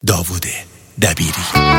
داوود دبیری.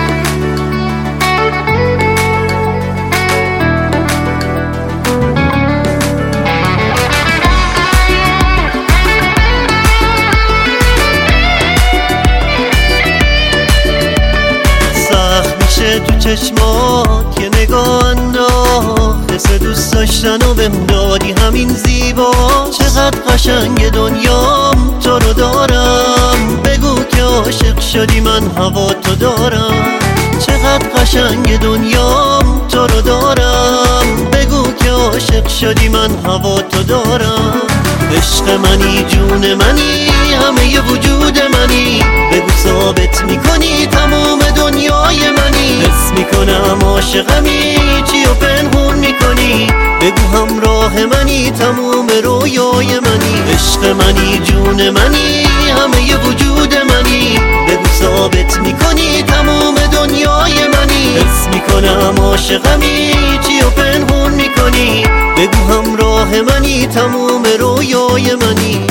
تو چشمات یه نگاه انداخت، حس دوست داشتن و بهم دادی همین زیبا. چقدر قشنگ دنیام تو رو دارم، بگو که عاشق شدی من هوا تو دارم. چقدر قشنگ دنیام تو رو دارم، بگو که عاشق شدی من هوا تو دارم. عشق منی جون منی همه وجود منی، بگو ثابت میکنی تمام دنیای منی. حس میکنم عاشقمی چی و پنهون میکنی، بگو همراه منی تمام رویای منی. عشق منی جون منی همه وجود منی، بگو ثابت میکنی تمام دنیای منی. حس میکنم عاشقمی چی و پنهون میکنی، بگو همراه منی تمام رویای منی.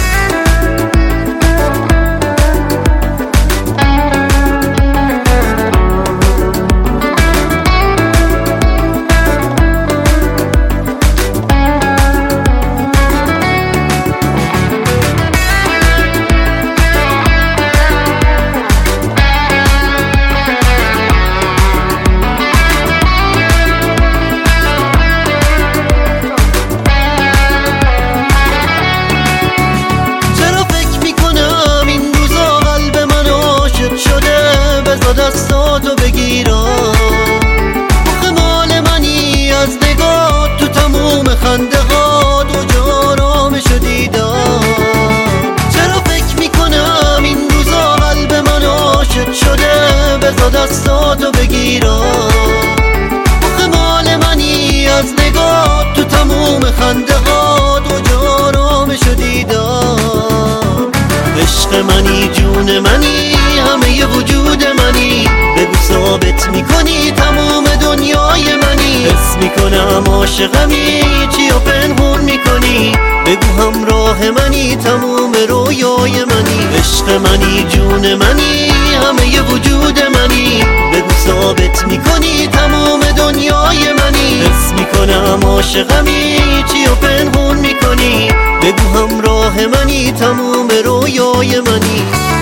دستاتو بگیرم، آخه مال منی از نگاه تو تموم خنده ها دو جارامشو دیدم. چرا فکر میکنم این روزا قلب من عاشق شده، بذار دستاتو بگیرم. آخه مال منی از نگاه تو تموم خنده ها دو جارامشو دیدم. عشق منی جون منی همه وجود منی، بگو ثابت میکنی تمام دنیای منی. حس میکنم عاشقمی چی و پنهون میکنی، بگو همراه منی تمام رویای منی. عشق منی جون منی همه وجود منی، بگو ثابت میکنی تمام دنیای منی. حس میکنم عاشقمی چی و پنهون میکنی، بگو همراه منی تمام رویای منی.